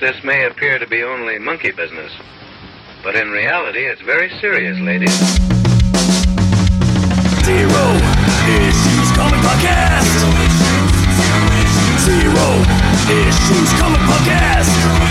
this may appear to be only monkey business, but in reality, it's very serious, ladies. Zero Issues Comic Podcast. Zero Issues Comic Podcast.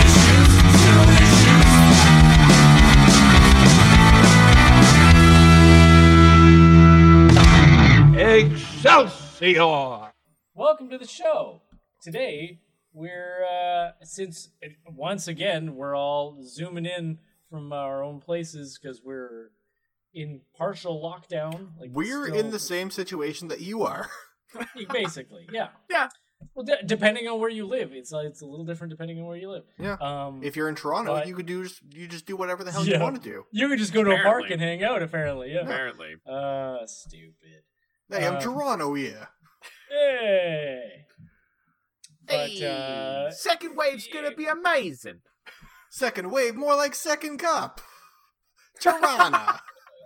Excelsior! Welcome to the show. Today, we're, since once again, we're all zooming in from our own places because we're in partial lockdown. We're in the same situation that you are. Basically, yeah. Yeah. Well, depending on where you live, it's a little different depending on where you live. Yeah. If you're in Toronto, but, you just do whatever the hell you want to do. You could just go to a park and hang out. Apparently, yeah. Apparently. Stupid. Hey, I'm Toronto, yeah. Hey. But, hey, second wave's gonna be amazing. Second wave, more like second cup. Toronto.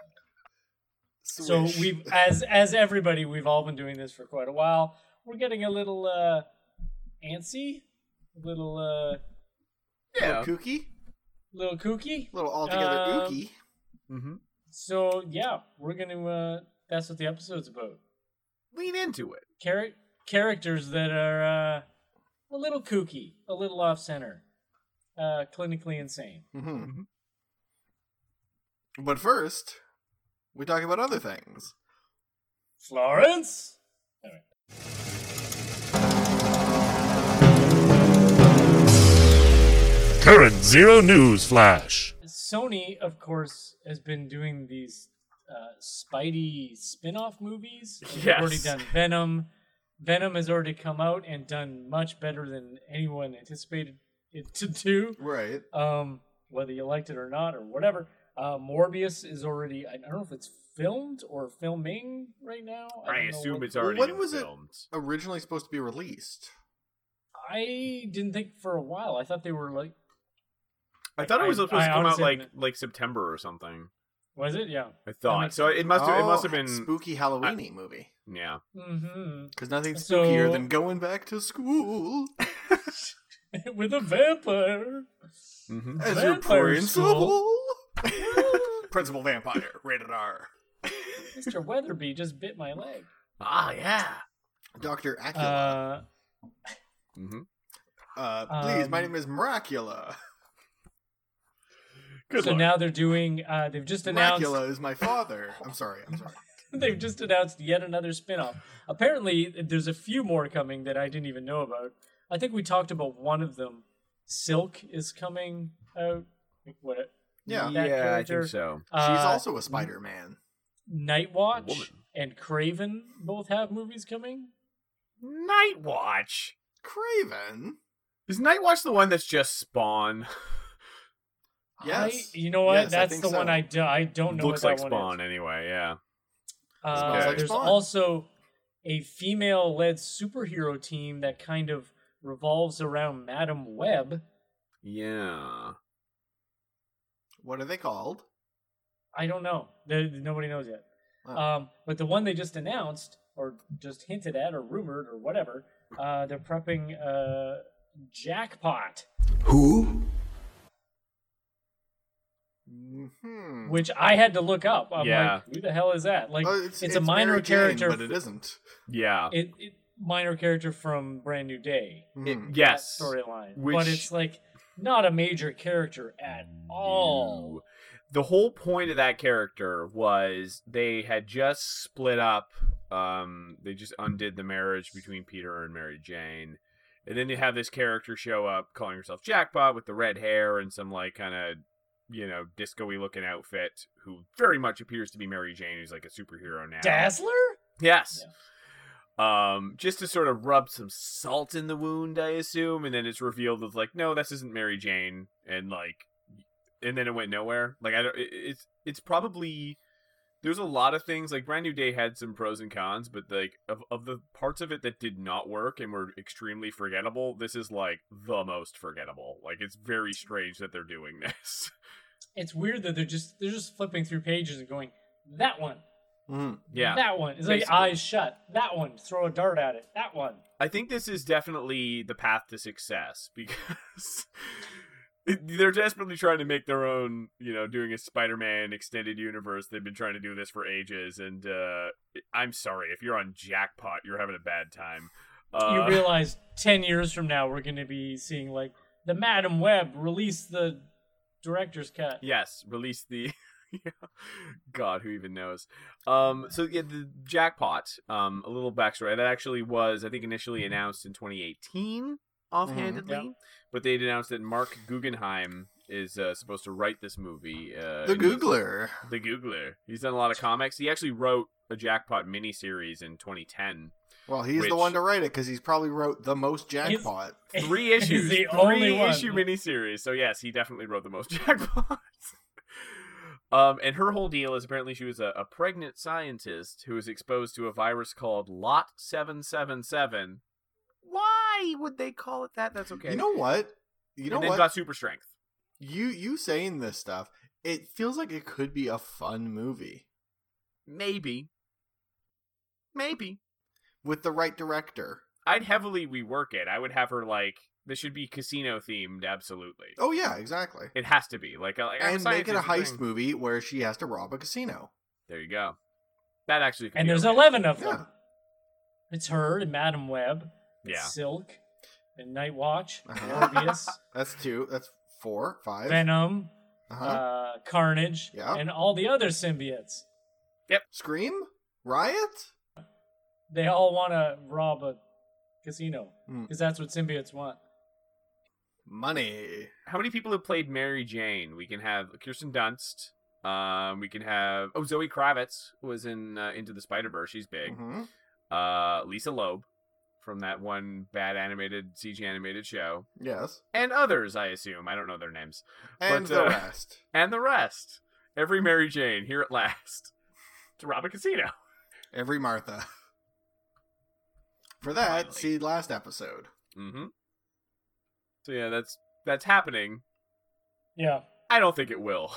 So we've, as everybody, we've all been doing this for quite a while. We're getting a little antsy, a little little kooky, little altogether ooky. Mm-hmm. So yeah, we're gonna. That's what the episode's about. Lean into it. Characters that are a little kooky, a little off center, clinically insane. Mm-hmm. Mm-hmm. But first, we talk about other things. Florence. All right. Current Zero News Flash. Sony, of course, has been doing these Spidey spin-off movies. They've already done Venom. Venom has already come out and done much better than anyone anticipated it to do. Right. Whether you liked it or not or whatever. Morbius is already, I don't know if it's filmed or filming right now. I assume it's already when was filmed. It originally supposed to be released? I didn't think for a while. I thought they were like... I thought it was supposed to come out like September or something. Was it? Yeah. I thought. So it must have been... spooky Halloween-y movie. Yeah. Mm-hmm. Because nothing's spookier than going back to school. With a vampire. Mm-hmm. As your principal. Principal vampire, rated R. Mr. Weatherby just bit my leg. Ah, yeah. Dr. Acula. Mm-hmm. Please, my name is Miracula. Good so luck. now they're doing, they've just announced... Miracula is my father. I'm sorry. They've just announced yet another spinoff. Apparently, there's a few more coming that I didn't even know about. I think we talked about one of them. Silk is coming out. Yeah, I think so. She's also a Spider-Man. Nightwatch and Kraven both have movies coming. Nightwatch? Kraven? Is Nightwatch the one that's just Spawn? Yes. You know what? Yes, that's the one I don't know Looks what like that Spawn one is. anyway, yeah. Like there's Spawn. also a female-led superhero team that kind of revolves around Madam Web. Yeah. What are they called? I don't know. Nobody knows yet. Oh. But the one they just announced, or just hinted at, or rumored, or whatever, they're prepping Jackpot. Who? Mm-hmm. Which I had to look up. I'm Yeah. like, who the hell is that? Like, it's a minor Mary Jane, character, but it isn't. Yeah. It minor character from Brand New Day. Mhm. Yes. That storyline, Which- but it's like not a major character at all. The whole point of that character was they had just split up. They just undid the marriage between Peter and Mary Jane. And then you have this character show up calling herself Jackpot with the red hair and some like kind of, disco-y looking outfit, who very much appears to be Mary Jane, who's like a superhero now. Dazzler? Yes. Yeah. Just to sort of rub some salt in the wound, I assume, and then it's revealed as like, no, this isn't Mary Jane, and then it went nowhere. Like it's probably, there's a lot of things, like Brand New Day had some pros and cons, but like of the parts of it that did not work and were extremely forgettable, this is like the most forgettable. Like it's very strange that they're doing this. It's weird that they're just flipping through pages and going, that one. Yeah. That one. It's basically. like eyes shut. That one. Throw a dart at it. That one. I think this is definitely the path to success because They're desperately trying to make their own, doing a Spider-Man extended universe. They've been trying to do this for ages, and I'm sorry if you're on Jackpot, you're having a bad time. You realize 10 years from now we're going to be seeing like the Madam Web release the director's cut. Yes, release the. God, who even knows? So yeah, the Jackpot. A little backstory. That actually was, I think, initially announced in 2018, offhandedly. Yep. But they'd announced that Mark Guggenheim is supposed to write this movie. The Googler. The Googler. He's done a lot of comics. He actually wrote a Jackpot miniseries in 2010. Well, he's the one to write it because he's probably wrote the most Jackpot. 3 issues. He's the only one. 3-issue miniseries. So yes, he definitely wrote the most Jackpots. And her whole deal is apparently she was a pregnant scientist who was exposed to a virus called Lot 777. Why would they call it that? That's okay. You know what? And then got super strength. You saying this stuff, it feels like it could be a fun movie. Maybe. With the right director. I'd heavily rework it. I would have her this should be casino themed, absolutely. Oh yeah, exactly. It has to be. And make it a heist movie where she has to rob a casino. There you go. That actually could And be there's okay. 11 of them. Yeah. It's her and Madam Web, Yeah. Silk, and Nightwatch, Uh-huh. Morbius, That's 2. That's 4, 5. Venom, Uh-huh. Carnage, Yeah. and all the other symbiotes. Scream? Riot? They all want to rob a casino Hmm. because that's what symbiotes want. Money. How many people have played Mary Jane? We can have Kirsten Dunst. We can have Zoe Kravitz was in Into the Spider-Verse. She's big. Mm-hmm. Lisa Loeb from that one bad animated CG animated show, Yes. and others. I assume I don't know their names. And But, the rest. And the rest. Every Mary Jane here at last to rob a casino. Every Martha. For that, Finally. see last episode. Mm-hmm. So yeah, that's happening. Yeah, I don't think it will.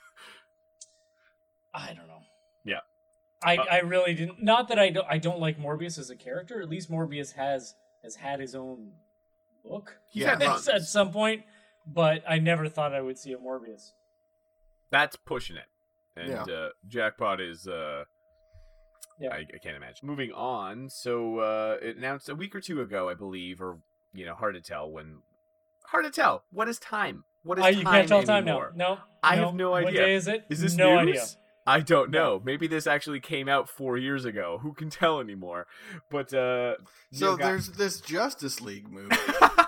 I don't know. Yeah. I really didn't. Not that I don't like Morbius as a character. At least Morbius has had his own book. He's Yeah. had runs. At some point, but I never thought I would see a Morbius. That's pushing it. And Yeah. Jackpot is Yeah. I can't imagine. Moving on, so it announced a week or two ago, I believe, or hard to tell when. Hard to tell. What is time? What is time You can't tell time anymore? now. No, I have no idea. What day is it? Is this no news? idea? I don't know. Maybe this actually came out 4 years ago. Who can tell anymore? But So there's this Justice League movie.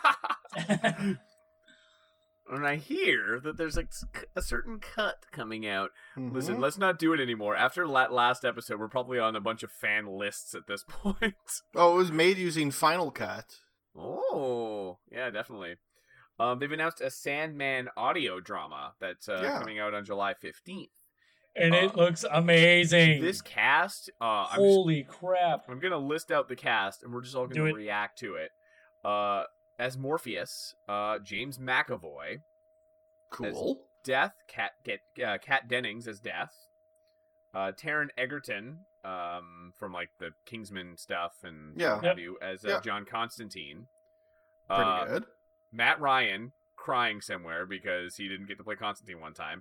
and I hear that there's a certain cut coming out. Mhm. Listen, let's not do it anymore. After last episode, we're probably on a bunch of fan lists at this point. Oh, it was made using Final Cut. Oh, yeah, definitely. They've announced a Sandman audio drama that's coming out on July 15th. And it looks amazing. This cast, Holy crap. I'm going to list out the cast, and we're just all Do going it. to react to it. As Morpheus, James McAvoy. Cool. Death, Kat Dennings as Death. Taron Egerton, from the Kingsman stuff and what have you, as John Constantine. Pretty good. Matt Ryan crying somewhere because he didn't get to play Constantine one time.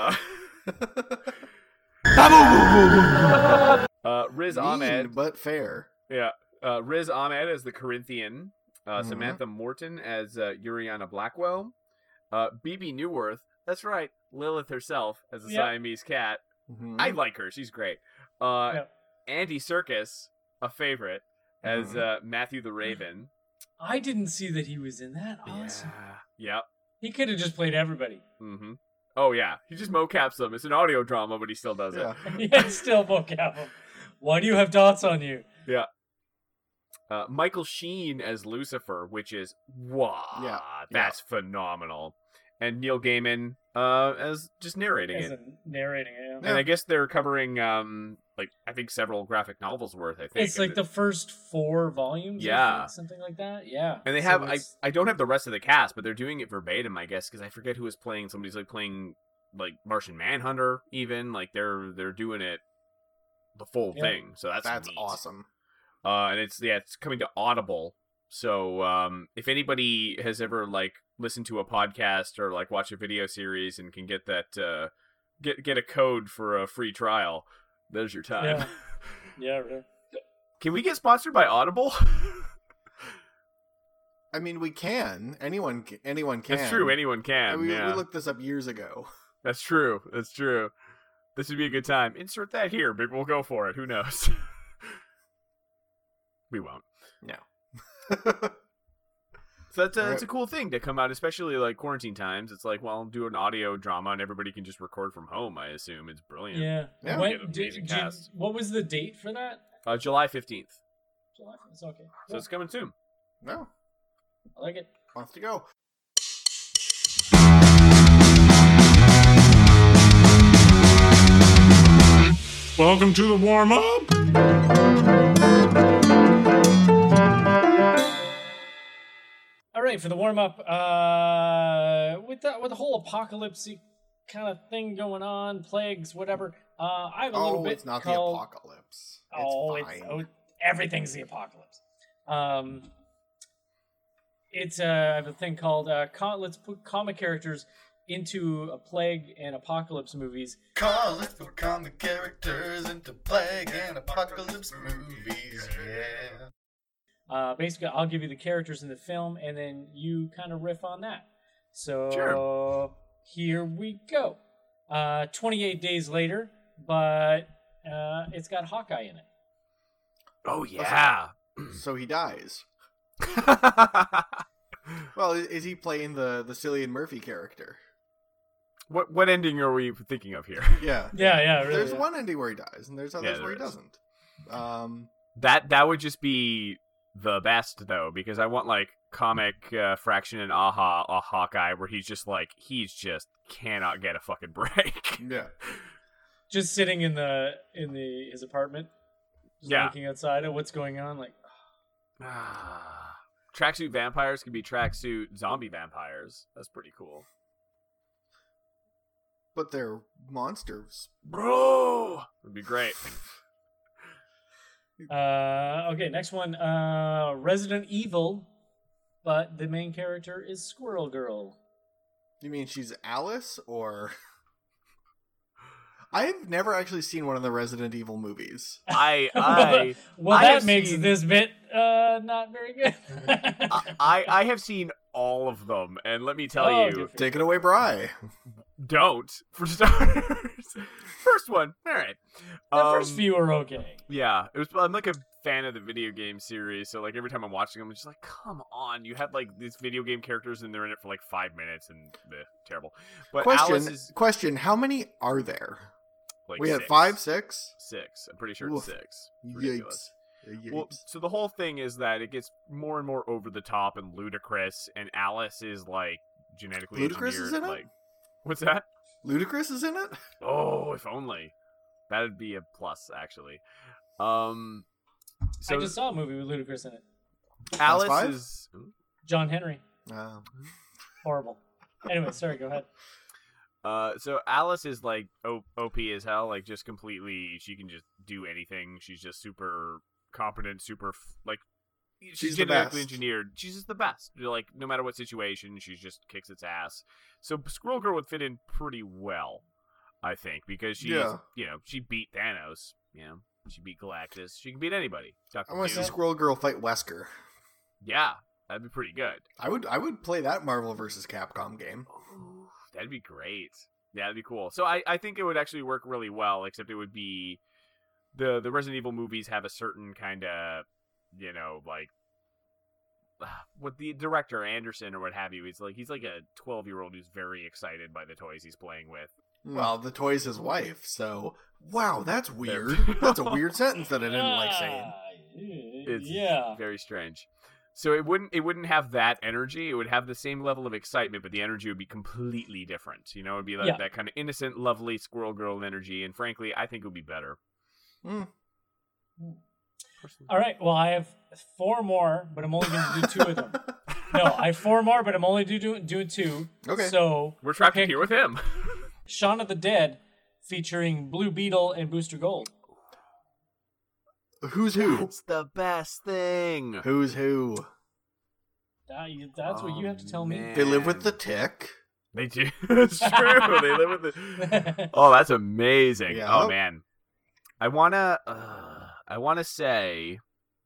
Riz Ahmed, Mean, but fair. Riz Ahmed as the Corinthian. Mhm. Samantha Morton as Uriana Blackwell. BB Newworth, that's right, Lilith herself as a Siamese cat. Mhm. I like her; she's great. Andy Serkis, a favorite, as Matthew the Raven. I didn't see that he was in that. Awesome. Yeah. He could have just played everybody. Mm-hmm. Oh yeah, he just mocaps them. It's an audio drama, but he still does Yeah. it. Yeah, still vocab him. Why do you have dots on you? Yeah. Michael Sheen as Lucifer, which is that's phenomenal. And Neil Gaiman as just narrating As it. narrating it. And I guess they're covering I think several graphic novels worth. I think It's like the first 4 volumes. I Yeah. think, something like that. Yeah. And they So have it's- I don't have the rest of the cast, but they're doing it verbatim, I guess, because I forget who is playing. Somebody's playing Martian Manhunter, even they're doing it the full thing. So that's neat. awesome. And it's coming to Audible. So if anybody has ever listen to a podcast or like watch a video series and can get that get a code for a free trial, there's your time. Yeah. Yeah, right. Can we get sponsored by Audible? I mean, we can. Anyone can. That's true. Anyone can. We yeah. looked this up years ago. That's true. That's true. This would be a good time. Insert that here. Maybe we'll go for it. Who knows? We won't. No. So that's a cool thing to come out, especially like quarantine times. It's like, well, do an audio drama and everybody can just record from home. I assume it's brilliant. Yeah. Yeah. When, Get an amazing cast. what was the date for that? July 15th. July. It's okay. So it's coming soon. No. I like it. Wants to go. Welcome to the warm up. All right, for the warm up, with the whole apocalypse kind of thing going on, plagues, whatever. I have a little bit. It's not called... the apocalypse. It's fine. Everything's the apocalypse. It's I have a thing called let's put comic characters into a plague and apocalypse movies. Colorful comic characters into plague and apocalypse movies, yeah. Basically, I'll give you the characters in the film, and then you kind of riff on that. So Sure. Here we go. 28 days later, but it's got Hawkeye in it. Oh yeah. So he dies. Well, is he playing the Cillian Murphy character? What ending are we thinking of here? Yeah. Yeah, really. There's one ending where he dies, and there's others Yeah, where he there is. doesn't. That would just be the best though, because I want like comic fraction and a Hawkeye where he's just cannot get a fucking break. Yeah. Just sitting in his apartment, just Yeah. looking outside at what's going on, like. Tracksuit vampires could be tracksuit zombie vampires. That's pretty cool. But they're monsters. Bro! Would be great. Okay, next one. Resident Evil, but the main character is Squirrel Girl. You mean she's Alice, or... I've never actually seen one of the Resident Evil movies. I Well, I that have makes seen- this bit not very good. I have seen all of them, and let me tell Oh, you, good for Take it away, Bri. don't, for starters. First one, alright. The first few are okay. Yeah, I'm like a fan of the video game series, so like every time I'm watching them, I'm just like, come on, you had like these video game characters and they're in it for like 5 minutes and terrible. But Alice is Question, how many are there? like We had 6. 5, 6? 6. I'm pretty sure it's Oof. 6. It's ridiculous. Yikes. Well, so the whole thing is that it gets more and more over the top and ludicrous, and Alice is like genetically Ludacris engineered. is in it? Like, what's that? Ludacris is in it? Oh, if only. That'd be a plus, actually. I So just saw a movie with Ludacris in it. Alice Five? is. John Henry. Oh. Horrible. Anyway, sorry, go ahead. So Alice is like OP as hell, like just completely. She can just do anything. She's just super competent, like. She's the genetically best. engineered. She's just the best. Like no matter what situation, she just kicks its ass. So Squirrel Girl would fit in pretty well, I think, because she's she beat Thanos. She beat Galactus. She can beat anybody. Dr. I want to see Doom. Squirrel Girl fight Wesker. Yeah, that'd be pretty good. I would play that Marvel vs. Capcom game. Ooh, that'd be great. Yeah, that'd be cool. So I think it would actually work really well, except it would be the Resident Evil movies have a certain kind of, like with the director Anderson or what have you. He's like a 12-year-old who's very excited by the toys he's playing with. Well, the toy's his wife, so... Wow, that's weird. That's a weird sentence that I didn't like saying. It's Yeah. very strange. So it wouldn't have that energy. It would have the same level of excitement, but the energy would be completely different. It would be like that kind of innocent, lovely Squirrel Girl energy, and frankly, I think it would be better. Mm. All right. Well, I have 4 more, but I'm only going to do 2 of them. No, I have 4 more, but I'm only doing 2. Okay. So We're trapped pick here with him. Shaun of the Dead, featuring Blue Beetle and Booster Gold. Who's who? That's the best thing. Who's who? That's what you have to tell me. They live with the Tick. They do. It's true. They live with the. Oh, that's amazing. Yep. Oh man, I wanna say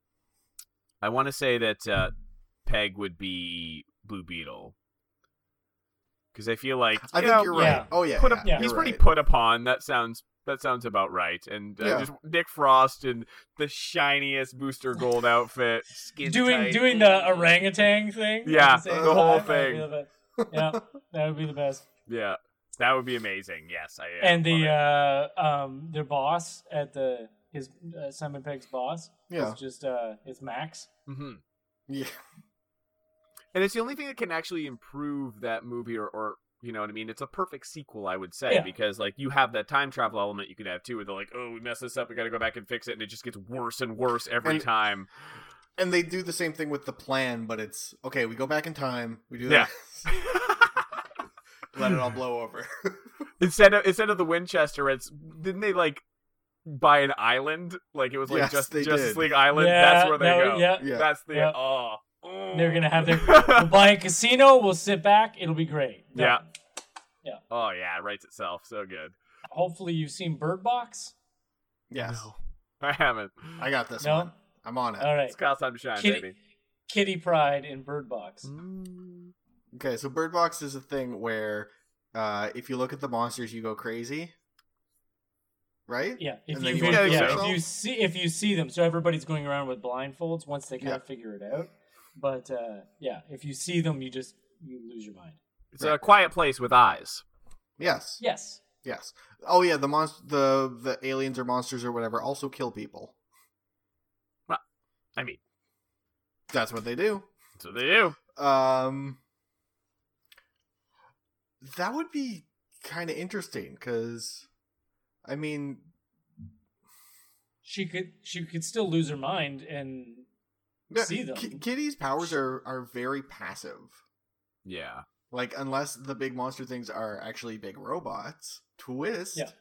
that Peg would be Blue Beetle. Because I feel like I think you're right. yeah. Oh yeah, he's you're pretty right. put upon. That sounds about right. And just Nick Frost in the shiniest Booster Gold outfit, skin tight. doing the orangutan thing. Yeah, at the same the whole time. thing. Yeah, that would be the best. Yeah, that would be amazing. Yes, And their boss at his Simon Pegg's boss. Yeah. Is just it's Max. Mm-hmm. Yeah. And it's the only thing that can actually improve that movie, or you know what I mean? It's a perfect sequel, I would say, because like you have that time travel element you could have too, where they're like, oh, we messed this up, we got to go back and fix it, and it just gets worse and worse every time. And they do the same thing with the plan, but it's okay. We go back in time. We do that. Let it all blow over. instead of the Winchester, didn't they like buy an island? Like it was like Yes, they Justice did. League Island. Yeah, That's where they go. Yeah. That's the Yeah. They're gonna have we'll buy a casino. We'll sit back. It'll be great. Yeah. Yeah. Oh yeah, it writes itself. So good. Hopefully you've seen Bird Box. Yes. No, I haven't. I got this No? one. I'm on it. All right. It's Kyle time to shine, baby. Kitty Pryde in Bird Box. Okay, so Bird Box is a thing where if you look at the monsters, you go crazy. Right? Yeah. If And then you, you wanna yeah, kill if you see them, so everybody's going around with blindfolds once they kind of figure it out. But if you see them, you lose your mind. It's a quiet place with eyes. Yes. Yes. Yes. Oh yeah, the aliens or monsters or whatever also kill people. Well, I mean, That's what they do. that's what they do. That would be kind of interesting because, I mean, She could still lose her mind and see them. Kitty's powers are very passive. Yeah. Like, unless the big monster things are actually big robots. Twist. Yeah.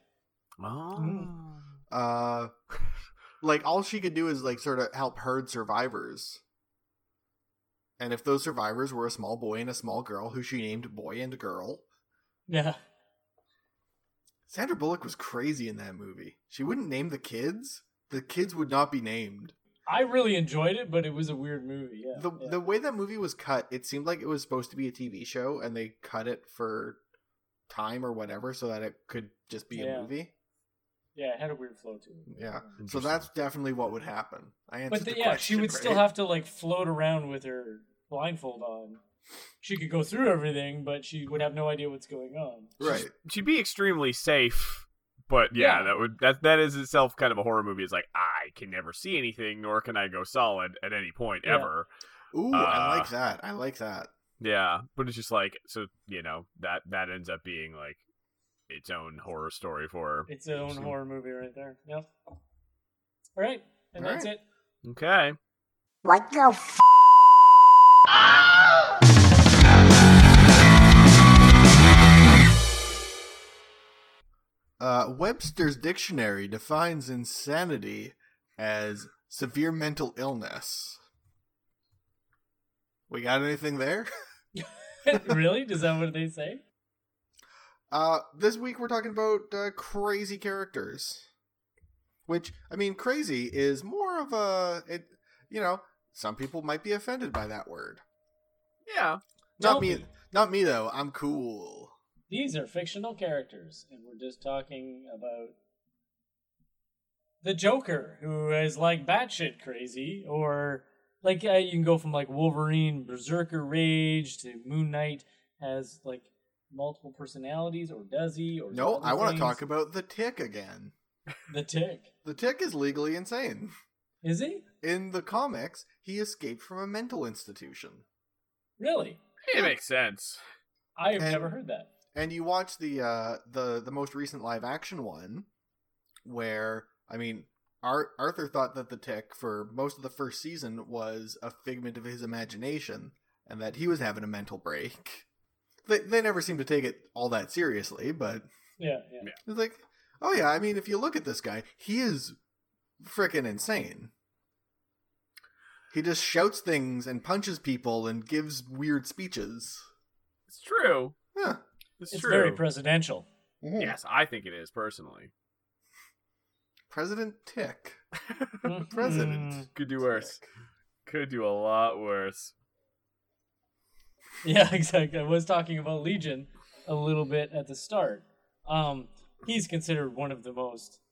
Oh. Like, all she could do is, like, sort of help herd survivors. And if those survivors were a small boy and a small girl who she named Boy and Girl. Yeah. Sandra Bullock was crazy in that movie. She wouldn't name the kids. The kids would not be named. I really enjoyed it, but it was a weird movie. Yeah. The way that movie was cut, it seemed like it was supposed to be a TV show, and they cut it for time or whatever so that it could just be a movie. Yeah, it had a weird flow to it. Yeah, so that's definitely what would happen. I answered the she question, would right? still have to like float around with her blindfold on. She could go through everything, but she would have no idea what's going on. Right. She'd be extremely safe, but that is itself kind of a horror movie. It's like I can never see anything, nor can I go solid at any point ever. Ooh, I like that. I like that. Yeah, but it's just like, so that ends up being like its own horror story for her. Its own horror movie right there. Yep. All right, and that's it. Okay. What the f***? Webster's Dictionary defines insanity as severe mental illness. We got anything there? Really? Is that what they say? This week we're talking about crazy characters. Which, I mean, crazy is more of a... some people might be offended by that word. Yeah. Not me, though. I'm cool. These are fictional characters, and we're just talking about the Joker, who is like batshit crazy, or like you can go from like Wolverine, Berserker Rage to Moon Knight has like multiple personalities, or does he? Or no, I want to talk about the Tick again. The Tick. The Tick is legally insane. Is he? In the comics, he escaped from a mental institution. Really? It makes sense. I have never heard that. And you watch the most recent live action one, where, I mean, Arthur thought that the Tick for most of the first season was a figment of his imagination, and that he was having a mental break. They never seem to take it all that seriously, but yeah. It's like, oh yeah, I mean, if you look at this guy, he is freaking insane. He just shouts things and punches people and gives weird speeches. It's true. Yeah. It's true. very presidential. Mhm. Yes, I think it is, personally. President Tick. President. Could do worse. Could do a lot worse. Yeah, exactly. I was talking about Legion a little bit at the start. He's considered one of the most,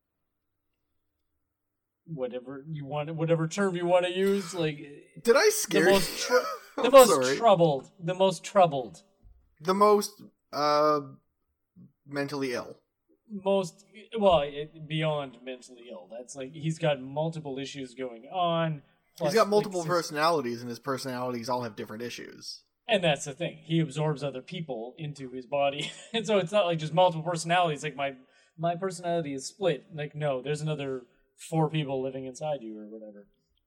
whatever term you want to use, like Did I scare you? the I'm most sorry. troubled, The most mentally ill. beyond mentally ill. That's like he's got multiple issues going on. He's got multiple personalities, and his personalities all have different issues. And that's the thing. He absorbs other people into his body. And so it's not like just multiple personalities. Like my personality is split. Like, no, there's another 4 people living inside you or whatever.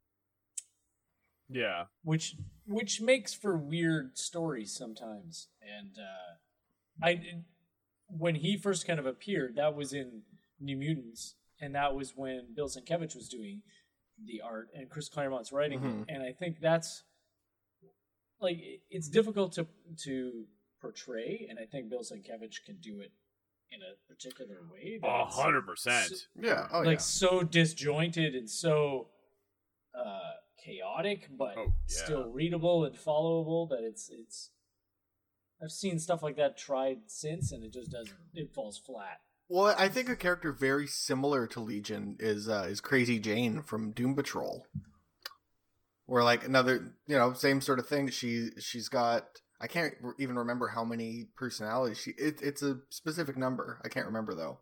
Yeah. Which makes for weird stories sometimes. And when he first kind of appeared, that was in New Mutants, and that was when Bill Sienkiewicz was doing the art and Chris Claremont's writing it. And I think that's like it's difficult to portray, and I think Bill Sienkiewicz can do it in a particular way. 100%. Yeah. Oh, like so disjointed and so chaotic, but still readable and followable. That it's. I've seen stuff like that tried since, and it just doesn't. It falls flat. Well, I think a character very similar to Legion is Crazy Jane from Doom Patrol. Where like another, same sort of thing. She's got, I can't even remember how many personalities. It's a specific number. I can't remember though.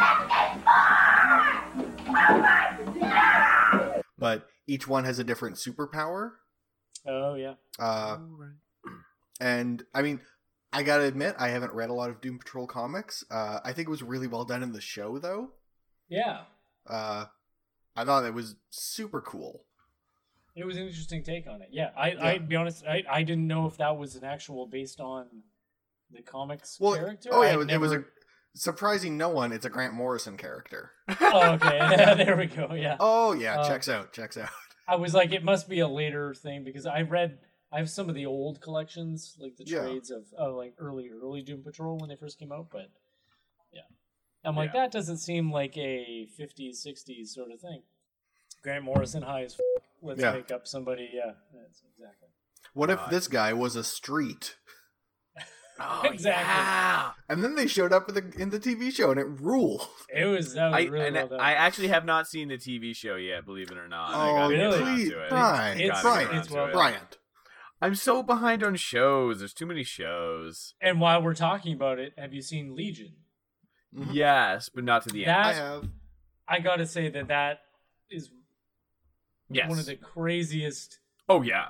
But each one has a different superpower. Oh yeah. And I mean, I gotta admit, I haven't read a lot of Doom Patrol comics. I think it was really well done in the show though. Yeah. I thought it was super cool. It was an interesting take on it. Yeah, I'd be honest, I didn't know if that was an actual based on the comics character. Oh yeah, it was a surprising no one. It's a Grant Morrison character. Oh, okay. There we go. Yeah. Oh yeah, checks out. I was like, it must be a later thing because I have some of the old collections, like the trades of like early Doom Patrol when they first came out, but yeah. I'm like, that doesn't seem like a 50s, 60s sort of thing. Grant Morrison high as f***. Let's make up somebody. Yeah, that's exactly. What if this guy was a street? Oh, exactly. Yeah. And then they showed up in the TV show, and it ruled. That was really well done. I actually have not seen the TV show yet, believe it or not. Oh, please, Brian. I'm so behind on shows. There's too many shows. And while we're talking about it, have you seen Legion? Mm-hmm. Yes, but not to the end. I have. I gotta say that is one of the craziest. Oh yeah,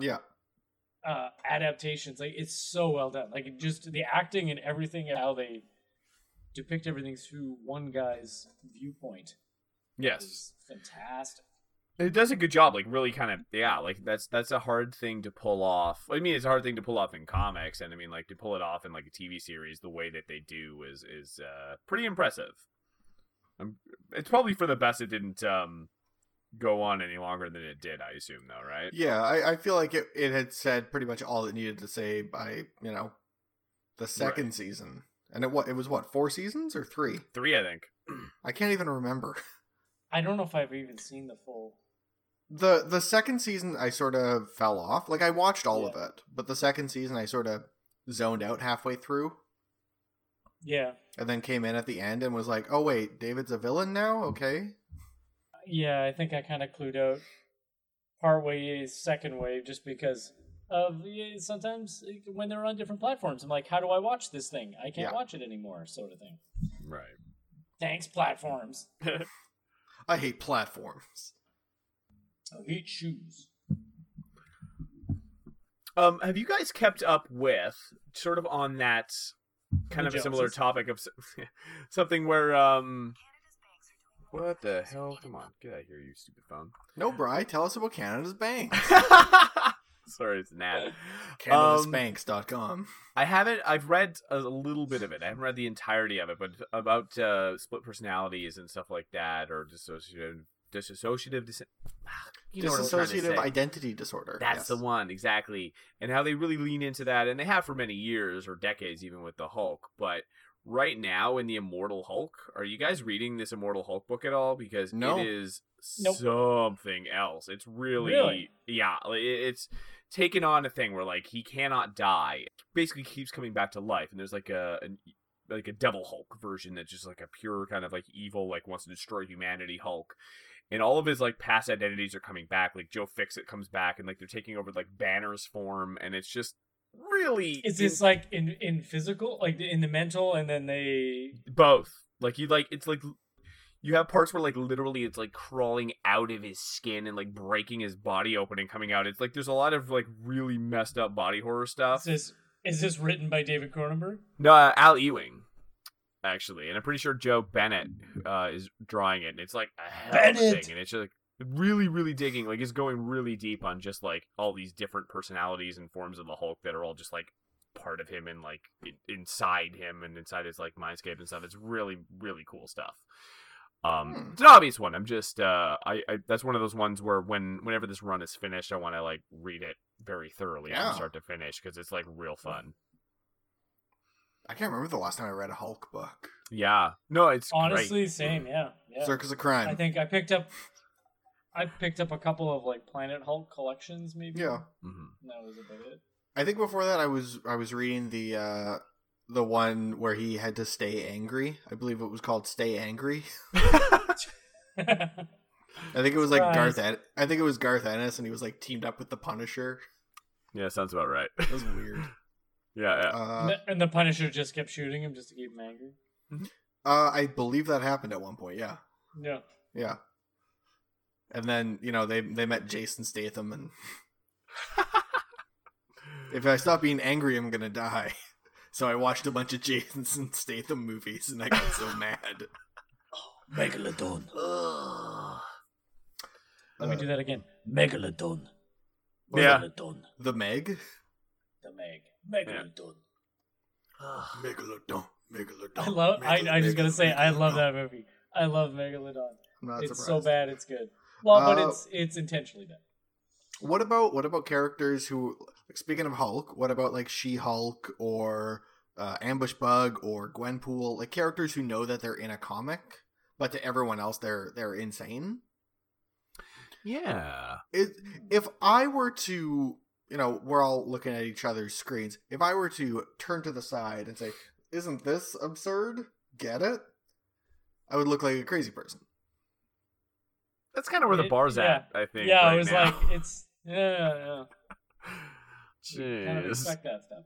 adaptations. Like it's so well done. Like just the acting and everything, and how they depict everything through one guy's viewpoint. Yes, is fantastic. It does a good job. Like really, kind of like that's a hard thing to pull off. I mean, it's a hard thing to pull off in comics, and I mean, like to pull it off in like a TV series, the way that they do is pretty impressive. It's probably for the best it didn't go on any longer than it did, I assume, though, right? Yeah, I feel like it had said pretty much all it needed to say by, the second season. And it was 4 seasons or 3? 3, I think. I can't even remember. I don't know if I've even seen the full. The second season, I sort of fell off. Like, I watched all of it, but the second season, I sort of zoned out halfway through. Yeah. And then came in at the end and was like, oh, wait, David's a villain now? Okay. Yeah, I think I kind of clued out partway second wave just because of sometimes when they're on different platforms, I'm like, how do I watch this thing? I can't watch it anymore, sort of thing. Right. Thanks, platforms. I hate platforms. I hate shoes. Have you guys kept up with, sort of on that kind of a similar topic of something where what the hell? Come on, get out of here, you stupid phone. No, Bri, tell us about Canada's banks. Sorry, it's an ad. CanadasBanks.com. I've read a little bit of it. I haven't read the entirety of it, but about split personalities and stuff like that, or dissociative you know what I'm trying to dissociative say. identity disorder. That's yes. the one, exactly. And how they really lean into that, and they have for many years or decades even with the Hulk. But right now in the Immortal Hulk, are you guys reading this Immortal Hulk book at all? Because No. it is Nope. something else. It's really? Yeah, it's taken on a thing where like he cannot die. Basically keeps coming back to life, and there's like a Devil Hulk version that's just like a pure kind of like evil, like wants to destroy humanity Hulk. And all of his like past identities are coming back. Like Joe Fixit comes back, and like they're taking over like Banner's form, and it's just really. Is this like in physical, like in the mental, and then they both? Like it's like you have parts where like literally it's like crawling out of his skin and like breaking his body open and coming out. It's like there's a lot of like really messed up body horror stuff. is this written by David Cronenberg? No, Al Ewing. Actually, and I'm pretty sure Joe Bennett is drawing it, and it's like a hell of a thing, and it's just like really, really digging, like it's going really deep on just like all these different personalities and forms of the Hulk that are all just like part of him and like inside him and inside his like mindscape and stuff. It's really, really cool stuff. It's an obvious one. I'm just I that's one of those ones where whenever this run is finished, I want to like read it very thoroughly from start to finish because it's like real fun. I can't remember the last time I read a Hulk book. Yeah. No, it's Honestly, great. same, yeah. Circus of Crime. I think I picked up a couple of like Planet Hulk collections, maybe. Yeah. And that was about it. I think before that I was reading the one where he had to stay angry. I believe it was called Stay Angry. I think it was like I think it was Garth Ennis, and he was like teamed up with the Punisher. Yeah, sounds about right. That was weird. Yeah. And the Punisher just kept shooting him just to keep him angry. I believe that happened at one point. Yeah. Yeah. Yeah. And then they met Jason Statham, and if I stop being angry, I'm gonna die. So I watched a bunch of Jason Statham movies, and I got so mad. Megalodon. Let me do that again. Megalodon. Yeah. Megalodon. The Meg. The Meg. Megalodon. Megalodon. Megalodon. I love. I just gotta say, I love Megalodon. that movie. I love Megalodon. I'm not It's surprised. so bad, it's good. Well, but it's intentionally bad. What about characters who, like, speaking of Hulk, what about like She-Hulk or Ambush Bug or Gwenpool, like characters who know that they're in a comic, but to everyone else they're insane? Yeah. If I were to, we're all looking at each other's screens. If I were to turn to the side and say, "Isn't this absurd? Get it?" I would look like a crazy person. That's kind of where the bar's at, I think. Yeah, right I was now. like, it's yeah. Jeez. Kind of expect that stuff.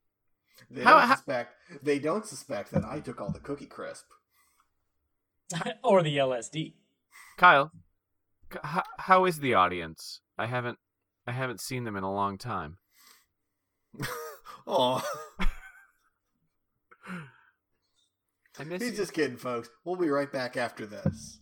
They don't suspect that I took all the Cookie Crisp. Or the LSD. Kyle, how is the audience? I haven't seen them in a long time. Oh, I miss he's you. just kidding, folks. We'll be right back after this.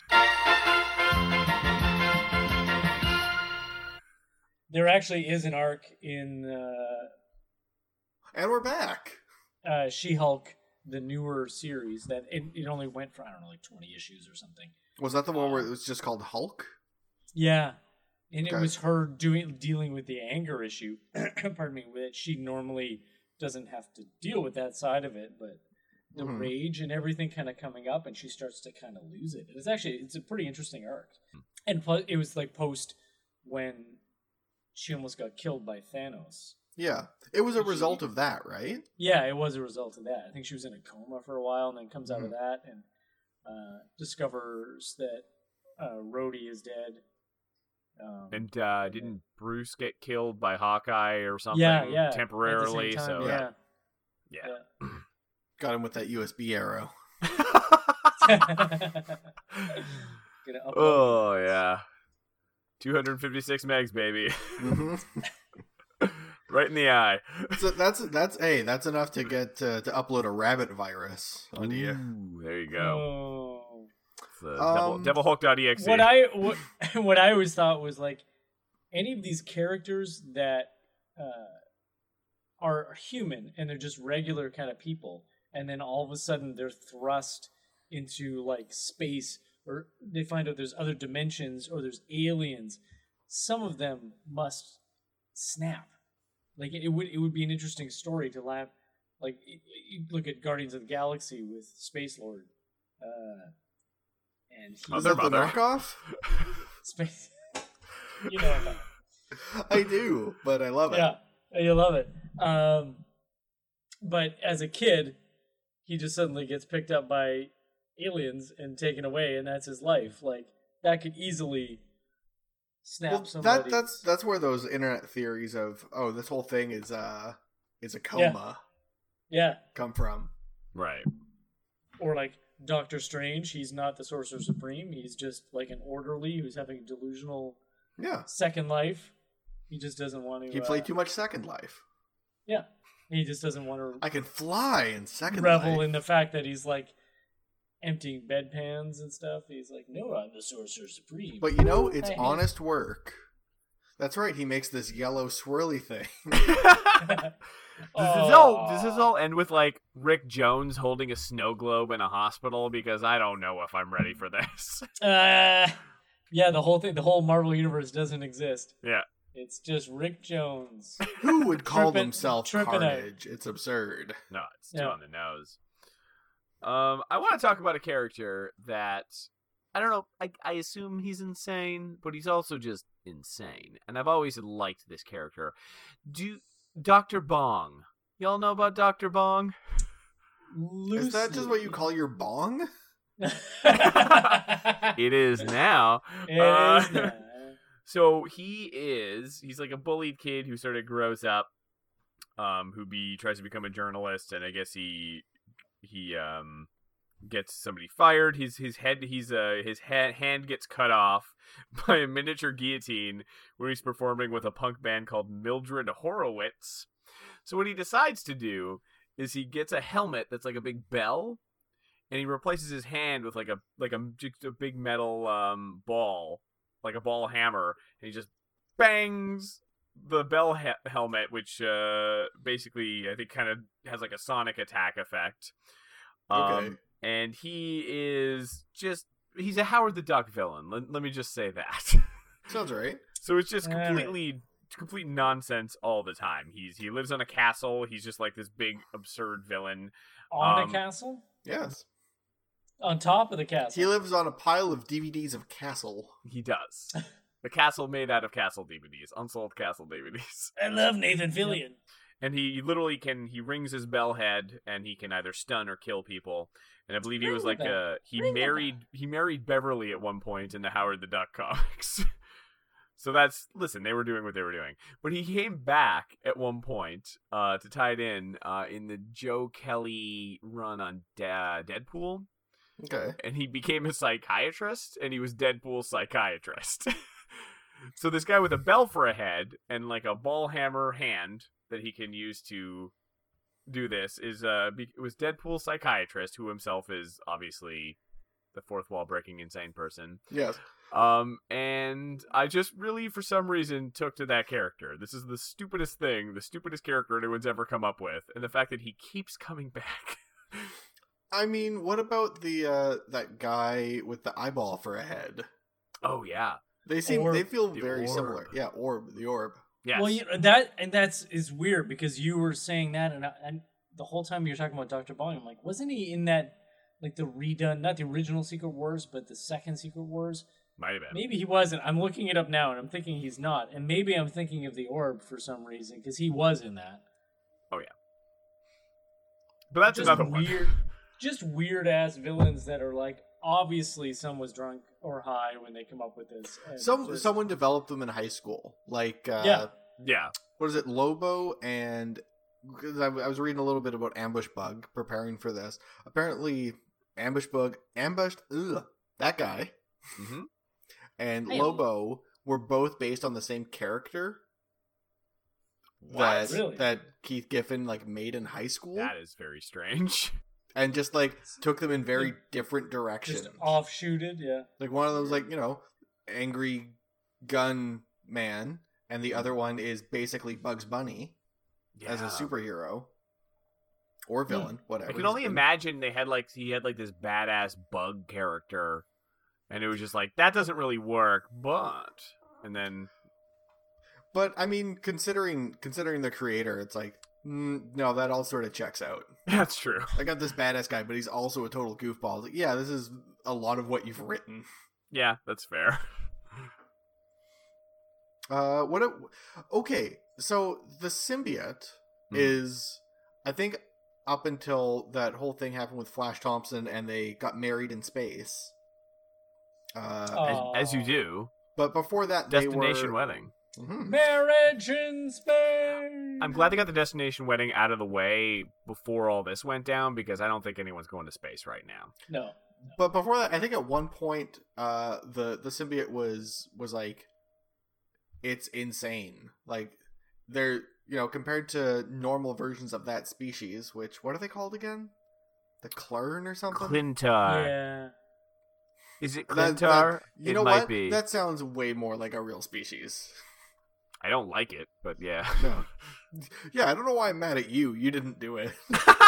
There actually is an arc in And we're back. She-Hulk, the newer series, that it only went for, I don't know, like 20 issues or something. Was that the one where it was just called Hulk? Yeah. And Okay. it was her dealing with the anger issue. Pardon me, that she normally doesn't have to deal with that side of it, but the rage and everything kind of coming up, and she starts to kind of lose it. It's a pretty interesting arc. And plus, it was like post when she almost got killed by Thanos. Yeah. It was a result of that, right? Yeah, it was a result of that. I think she was in a coma for a while, and then comes out of that and discovers that Rhodey is dead. And didn't Bruce get killed by Hawkeye or something? Yeah. Temporarily. At the same So time, yeah. Got him with that USB arrow. Gonna upload Oh yeah. 256 megs, baby. Right in the eye. So that's enough to get to upload a rabbit virus onto you. Ooh, there you go. Oh. It's the devilhulk.exe. What I always thought was like any of these characters that are human and they're just regular kind of people, and then all of a sudden they're thrust into like space or they find out there's other dimensions or there's aliens, some of them must snap. Like it would be an interesting story to laugh. Like you look at Guardians of the Galaxy with Space Lord, and Is that the knockoff? Space. You know about it. I do, but I love it. Yeah, you love it. But as a kid, he just suddenly gets picked up by aliens and taken away, and that's his life. Like that could easily snap somebody. That's where those internet theories of this whole thing is a coma. Yeah. Come from. Right. Or like Doctor Strange, he's not the Sorcerer Supreme. He's just like an orderly who's having a delusional second life. He just doesn't want to. He played too much Second Life. Yeah. He just doesn't want to. I can fly in Second Life. Revel in the fact that he's like emptying bedpans and stuff. He's like, no, I'm the Sorcerer Supreme. But it's honest work. That's right. He makes this yellow swirly thing. Does this all end with like Rick Jones holding a snow globe in a hospital? Because I don't know if I'm ready for this. Yeah, the whole Marvel universe doesn't exist. Yeah. It's just Rick Jones. Who would call themselves Carnage? It's absurd. No, it's too on the nose. I want to talk about a character that I don't know. I assume he's insane, but he's also just insane. And I've always liked this character. Dr. Bong. Y'all know about Dr. Bong? Is that just what you call your bong? It is now. It is now. So he's like a bullied kid who sort of grows up, who tries to become a journalist, and I guess he gets somebody fired. His hand gets cut off by a miniature guillotine when he's performing with a punk band called Mildred Horowitz. So what he decides to do is he gets a helmet that's like a big bell, and he replaces his hand with like a big metal ball, like a ball hammer, and he just bangs the bell helmet, which basically I think kind of has like a sonic attack effect. Okay. And he's a Howard the Duck villain. Let me just say that. Sounds right. So it's just complete nonsense all the time. He lives on a castle. He's just like this big absurd villain. On a castle? Yes. On top of the castle. He lives on a pile of DVDs of Castle. He does. The castle made out of Castle DVDs, unsold Castle DVDs. I love Nathan Fillion. And he literally he rings his bell head, and he can either stun or kill people. And I believe he was like he married Beverly at one point in the Howard the Duck comics. So they were doing what they were doing. But he came back at one point to tie it in the Joe Kelly run on Deadpool. Okay. And he became a psychiatrist, and he was Deadpool's psychiatrist. So this guy with a bell for a head and like a ball hammer hand that he can use to do this was Deadpool's psychiatrist, who himself is obviously the fourth wall breaking insane person. Yes. And I just really, for some reason, took to that character. This is the stupidest character anyone's ever come up with, and the fact that he keeps coming back. I mean, what about the that guy with the eyeball for a head? Oh yeah, they feel very similar. Yeah, the orb. Yes. Well, is weird because you were saying that, and the whole time you were talking about Dr. Bong, I'm like, wasn't he in that, like the redone, not the original Secret Wars, but the second Secret Wars? Might have been. Maybe he wasn't. I'm looking it up now, and I'm thinking he's not. And maybe I'm thinking of the orb for some reason because he was in that. Oh yeah. But that's just another weird, one. Just weird ass villains that are like, obviously someone was drunk or high when they come up with this. Someone developed them in high school, like yeah. What is it, Lobo? And because I was reading a little bit about Ambush Bug preparing for this. Apparently, Ambush Bug ambushed that guy, and Lobo were both based on the same character. That Keith Giffen like made in high school. That is very strange. And just like took them in very different directions. Just offshooted, yeah. Like one of them was like, angry gun man, and the other one is basically Bugs Bunny as a superhero or villain, whatever. I can only imagine he had like this badass bug character And it was just like, that doesn't really work, but... And then... But, I mean, considering the creator, it's like, no, that all sort of checks out. That's true. I got this badass guy, but he's also a total goofball. Like, yeah, this is a lot of what you've written. Yeah, that's fair. Okay, so the symbiote is, I think, up until that whole thing happened with Flash Thompson and they got married in space. As you do. But before that, Destination wedding. Mm-hmm. Marriage in space. I'm glad they got the destination wedding out of the way before all this went down, because I don't think anyone's going to space right now. No. But before that, I think at one point, the symbiote was like, it's insane. Like, they're, compared to normal versions of that species, which, what are they called again? The Klurn or something? Clintar. Yeah. Is it Clintar? You know might what? be. That sounds way more like a real species. I don't like it, but yeah. No. Yeah, I don't know why I'm mad at you. You didn't do it.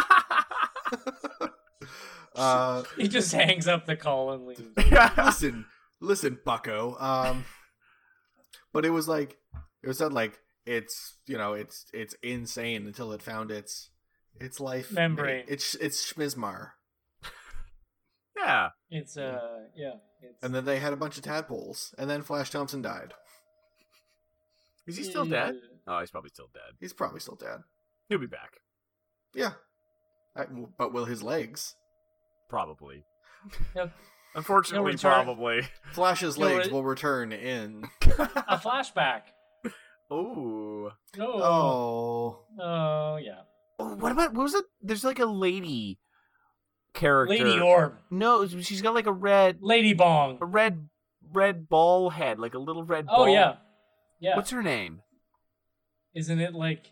He just hangs up the call and leaves. Listen, bucko. But it was like, it was said like, it's insane until it found its life membrane. It's Schmizmar. Yeah. It's And then they had a bunch of tadpoles, and then Flash Thompson died. Is he still dead? Oh, he's probably still dead. He's probably still dead. He'll be back. Yeah. But will his legs? Probably. Yep. Unfortunately, probably. Flash's legs will return in a flashback. Ooh. Oh. Oh, yeah. What was it? There's like a lady character. Lady Orb. No, she's got like a red... Lady Bong. A red ball head, like a little red ball. Oh, yeah. Yeah. What's her name? Isn't it like...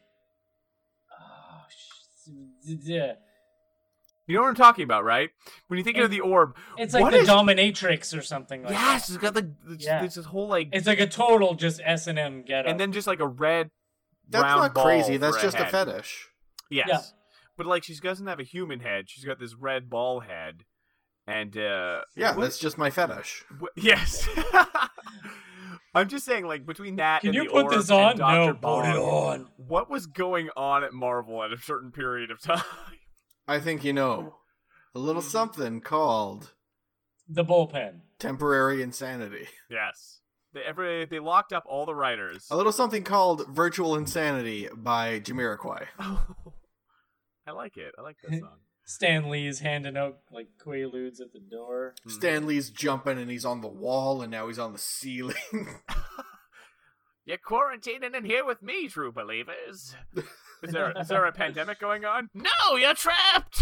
yeah. You know what I'm talking about, right? When you think of the orb. It's like the dominatrix or something like that. Yes, it's got this whole like... It's like a total just S&M getup. And then just like a red That's round not ball crazy, that's for just a head. fetish. Yes. Yeah. But like she doesn't have a human head, she's got this red ball head. And that's just my fetish. Yes. I'm just saying, like, between that Can and you the put orb this on? and Dr. No, Bong, put it on. What was going on at Marvel at a certain period of time? I think you know. A little something called... The bullpen. Temporary insanity. Yes. They locked up all the writers. A little something called Virtual Insanity by Jamiroquai. Oh, I like it. I like that song. Stan Lee's handing out, like, Quaaludes at the door. Stan Lee's jumping and he's on the wall and now he's on the ceiling. You're quarantining in here with me, true believers. Is there a pandemic going on? No, you're trapped!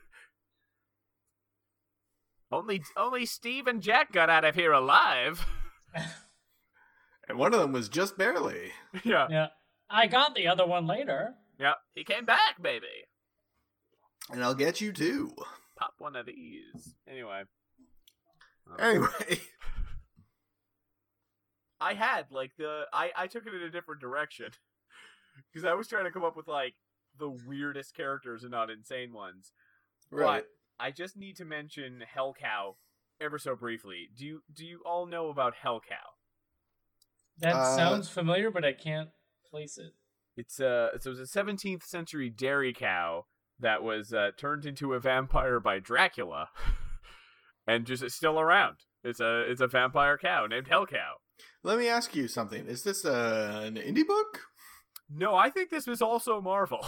Only Steve and Jack got out of here alive. And one of them was just barely. Yeah. Yeah. I got the other one later. Yeah. He came back, baby. And I'll get you too. Pop one of these. Anyway. Anyway. I had, like, I took it in a different direction. Because I was trying to come up with, like, the weirdest characters and not insane ones. Right. But I just need to mention Hellcow ever so briefly. Do you all know about Hellcow? That sounds familiar, but I can't place it. It was a 17th century dairy cow that was turned into a vampire by Dracula, and just is still around. It's a vampire cow named Hellcow. Let me ask you something. Is this an indie book? No, I think this was also Marvel.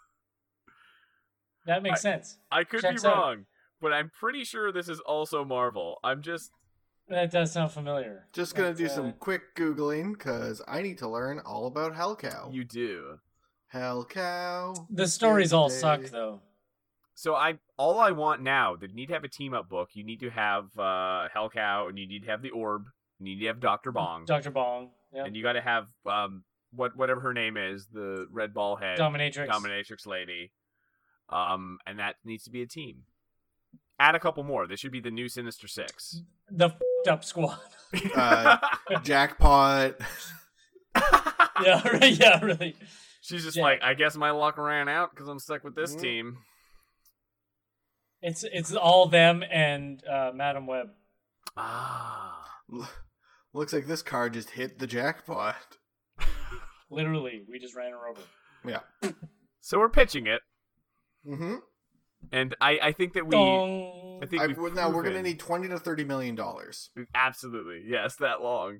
That makes sense. I could Checks be out. wrong, but I'm pretty sure this is also Marvel. That does sound familiar. Just gonna do some quick Googling, because I need to learn all about Hellcow. You do. Hellcow. The stories all yesterday. suck, though. So all I want now, they need to have a team-up book. You need to have Hellcow, and you need to have the Orb. You need to have Dr. Bong. Dr. Bong. Yeah. And you got to have whatever her name is, the red ball head. Dominatrix lady. And that needs to be a team. Add a couple more. This should be the new Sinister Six. The f***ed up squad. Jackpot. Yeah, right. Yeah, really. She's just like, I guess my luck ran out because I'm stuck with this team. It's all them and Madam Web. Ah. Looks like this car just hit the jackpot. Literally, we just ran her over. Yeah. So we're pitching it. Mm-hmm. And I think that we... Dong. I think Now we're going to need $20 to $30 million. Absolutely. Yes, that long.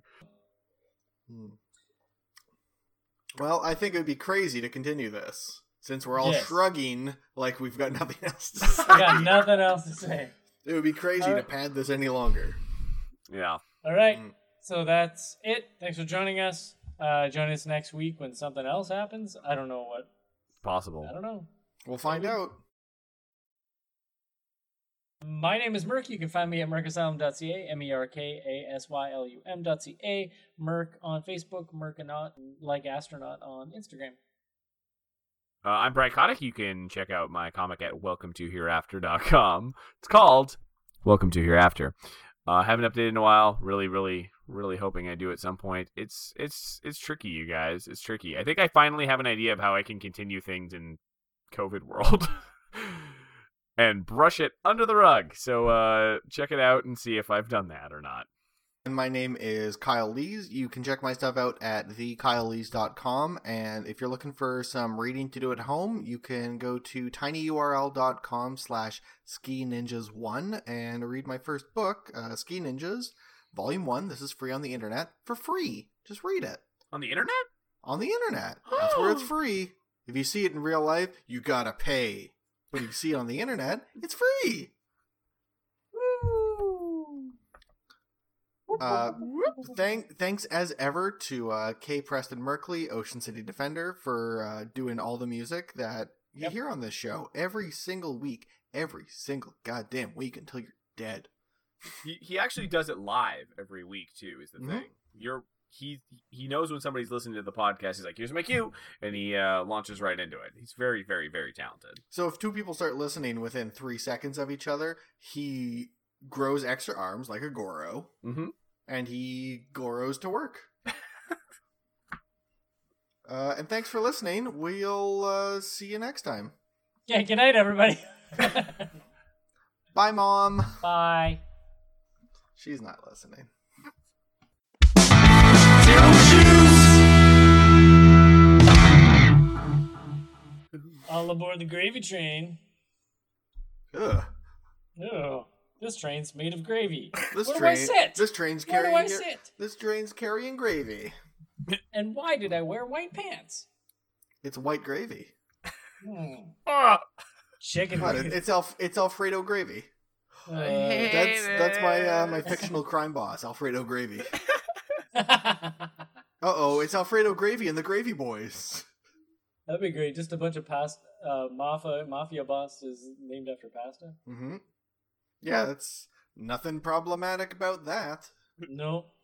Well, I think it would be crazy to continue this, since we're all shrugging like we've got nothing else to say. I got nothing else to say. It would be crazy to pad this any longer. Yeah. All right. So that's it. Thanks for joining us. Join us next week when something else happens. I don't know what. Possible. I don't know. We'll find out. My name is Merk. You can find me at merkasylum.ca, merkaslum.ca, Merk on Facebook, Merkanaut, like Astronaut on Instagram. I'm Brian Kotick. You can check out my comic at welcometohereafter.com. It's called Welcome to Hereafter. Haven't updated in a while. Really hoping I do at some point. It's tricky, you guys. It's tricky. I think I finally have an idea of how I can continue things in COVID world. And brush it under the rug. So check it out and see if I've done that or not. And my name is Kyle Lees. You can check my stuff out at thekylelees.com. And if you're looking for some reading to do at home, you can go to tinyurl.com/skininjas1 and read my first book, Ski Ninjas, Volume 1. This is free on the internet for free. Just read it. On the internet? On the internet. That's where it's free. If you see it in real life, you gotta pay. But if you see it on the internet, it's free. Thanks as ever to K. Preston Merkley, Ocean City Defender, for doing all the music that you hear on this show every single week, every single goddamn week until you're dead. He actually does it live every week too. Is the thing. He knows when somebody's listening to the podcast. He's like, here's my cue, and he launches right into it. He's very, very, very talented. So if two people start listening within 3 seconds of each other, he grows extra arms like a Goro, and he Goros to work. And thanks for listening. We'll see you next time. Yeah, good night, everybody. Bye, Mom. Bye. She's not listening. All aboard the gravy train. Ugh. Oh, this train's made of gravy. This Where do I sit? This train's Where carrying. do I sit? This train's carrying gravy. And why did I wear white pants? It's white gravy. Chicken What, gravy. it's Alfredo gravy. That's my fictional crime boss, Alfredo Gravy. It's Alfredo Gravy and the Gravy Boys. That'd be great. Just a bunch of mafia bosses named after pasta. Yeah, that's nothing problematic about that. No.